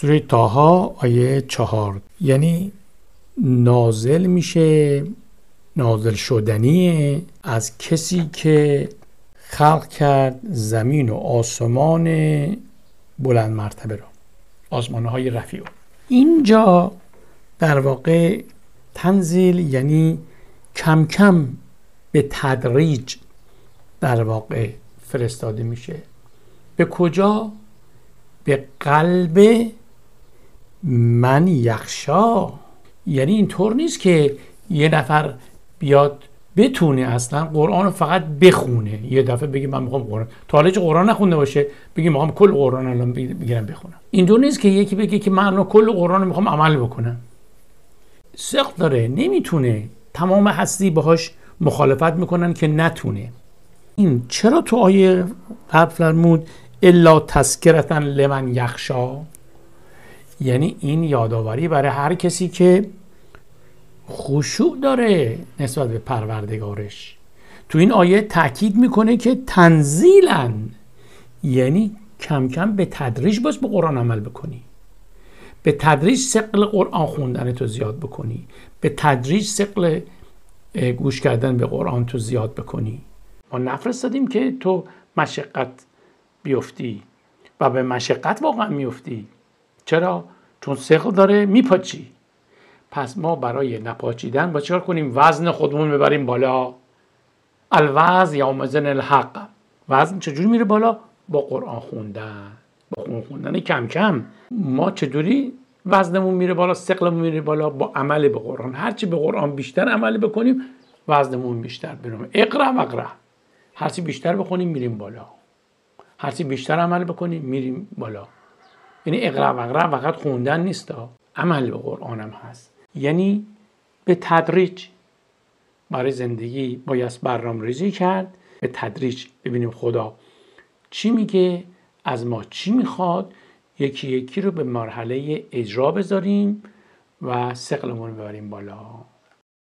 سوره طه آیه 4 یعنی نازل میشه، نازل شدنیه از کسی که خلق کرد زمین و آسمان بلند مرتبه را، آسمان‌های رفیع. اینجا در واقع تنزیل یعنی کم کم به تدریج در واقع فرستاده میشه. به کجا؟ به قلب من یخشا. یعنی اینطور نیست که یه نفر بیاد بتونه اصلا قرآن رو فقط بخونه، یه دفعه بگی من میخوام قرآن، تا حالا قرآن نخونده باشه بگی میخوام کل قرآن الان بگیرم بخونم. اینطور نیست که یکی بگه که من کل قرآن رو میخوام عمل بکنم. سخت داره، نمیتونه. تمام هستی باهاش مخالفت میکنن که نتونه. این چرا تو آیه قبل فرمود الا تذکرة لمن یخشا؟ یعنی این یادآوری برای هر کسی که خشوع داره نسبت به پروردگارش. تو این آیه تأکید میکنه که تنزیلاً، یعنی کم کم به تدریج باز به قرآن عمل بکنی، به تدریج ثقل قرآن خوندن تو زیاد بکنی، به تدریج ثقل گوش کردن به قرآن تو زیاد بکنی. ما نفرستادیم که تو مشقت بیفتی و به مشقت واقعا میفتی. چرا؟ چون ثقل داره میپاچی. پس ما برای نپاچیدن با چیکار کنیم؟ وزن خودمون ببریم بالا. الوزن یومئذ الحق. وزن چجوری میره بالا؟ با قرآن خوندن، با قرآن خوندن کم کم. ما چجوری وزنمون میره بالا، ثقلمون میره بالا؟ با عمل به قرآن. هرچی به قرآن بیشتر عمل بکنیم وزنمون بیشتر بریم. اقرا و اقرا. هرچی بیشتر بخونیم میریم بالا، هرچی بیشتر عمل بکنیم میریم بالا. یعنی اقرا و اقرا فقط خوندن نیست، عمل به قرآن هم هست. یعنی به تدریج برای زندگی باید برنامه‌ریزی کرد، به تدریج ببینیم خدا چی میگه، از ما چی میخواد، یکی یکی رو به مرحله اجرا بذاریم و ثقلمون ببریم بالا.